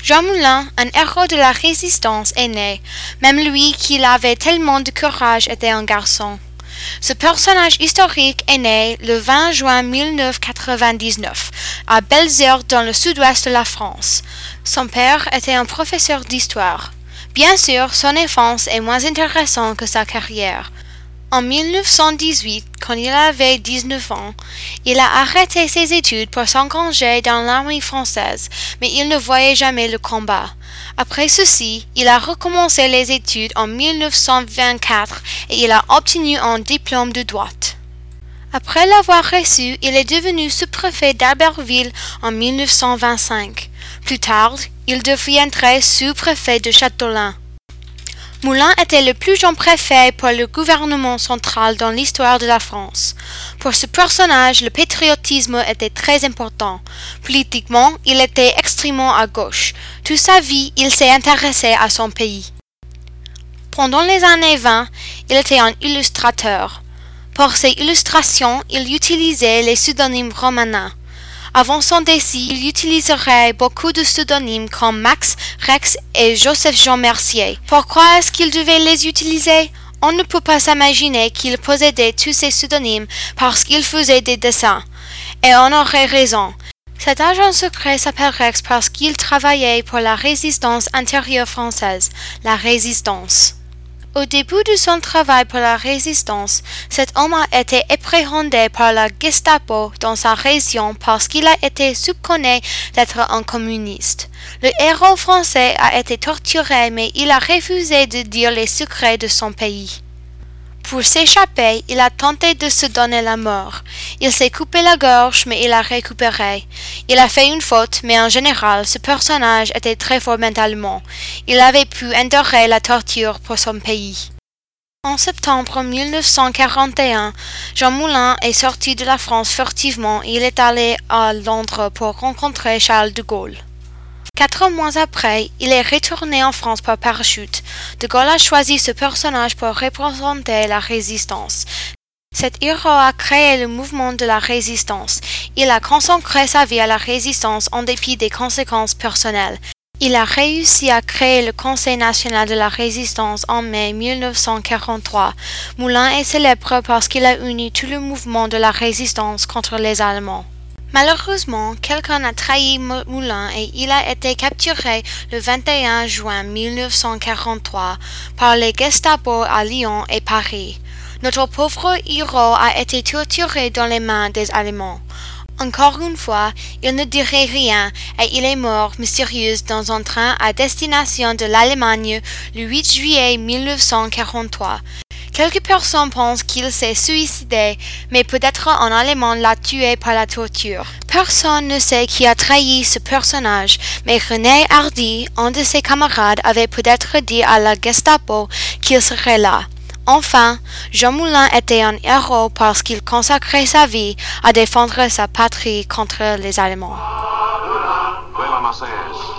Jean Moulin, un héros de la Résistance, est né. Même lui qui avait tellement de courage était un garçon. Ce personnage historique est né le 20 juin 1999 à Belzeur dans le sud-ouest de la France. Son père était un professeur d'histoire. Bien sûr, son enfance est moins intéressante que sa carrière. En 1918, quand il avait 19 ans, il a arrêté ses études pour s'engager dans l'armée française, mais il ne voyait jamais le combat. Après ceci, il a recommencé les études en 1924 et il a obtenu un diplôme de droit. Après l'avoir reçu, il est devenu sous-préfet d'Albertville en 1925. Plus tard, il deviendrait sous-préfet de Châteaulin. Moulin était le plus jeune préfet pour le gouvernement central dans l'histoire de la France. Pour ce personnage, le patriotisme était très important. Politiquement, il était extrêmement à gauche. Toute sa vie, il s'est intéressé à son pays. Pendant les années 20, il était un illustrateur. Pour ses illustrations, il utilisait les pseudonymes romanins. Avant son décès, il utiliserait beaucoup de pseudonymes comme Max, Rex et Joseph-Jean Mercier. Pourquoi est-ce qu'il devait les utiliser? On ne peut pas s'imaginer qu'il possédait tous ces pseudonymes parce qu'il faisait des dessins. Et on aurait raison. Cet agent secret s'appelle Rex parce qu'il travaillait pour la résistance intérieure française, la Résistance. Au début de son travail pour la Résistance, cet homme a été appréhendé par la Gestapo dans sa région parce qu'il a été soupçonné d'être un communiste. Le héros français a été torturé, mais il a refusé de dire les secrets de son pays. Pour s'échapper, il a tenté de se donner la mort. Il s'est coupé la gorge, mais il a récupéré. Il a fait une faute, mais en général, ce personnage était très fort mentalement. Il avait pu endurer la torture pour son pays. En septembre 1941, Jean Moulin est sorti de la France furtivement et il est allé à Londres pour rencontrer Charles de Gaulle. 4 mois après, il est retourné en France par parachute. De Gaulle a choisi ce personnage pour représenter la résistance. Cet héros a créé le mouvement de la résistance. Il a consacré sa vie à la résistance en dépit des conséquences personnelles. Il a réussi à créer le Conseil national de la résistance en mai 1943. Moulin est célèbre parce qu'il a uni tout le mouvement de la résistance contre les Allemands. Malheureusement, quelqu'un a trahi Moulin et il a été capturé le 21 juin 1943 par les Gestapo à Lyon et Paris. Notre pauvre héros a été torturé dans les mains des Allemands. Encore une fois, il ne dirait rien et il est mort mystérieux dans un train à destination de l'Allemagne le 8 juillet 1943. Quelques personnes pensent qu'il s'est suicidé, mais peut-être un Allemand l'a tué par la torture. Personne ne sait qui a trahi ce personnage, mais René Hardy, un de ses camarades, avait peut-être dit à la Gestapo qu'il serait là. Enfin, Jean Moulin était un héros parce qu'il consacrait sa vie à défendre sa patrie contre les Allemands.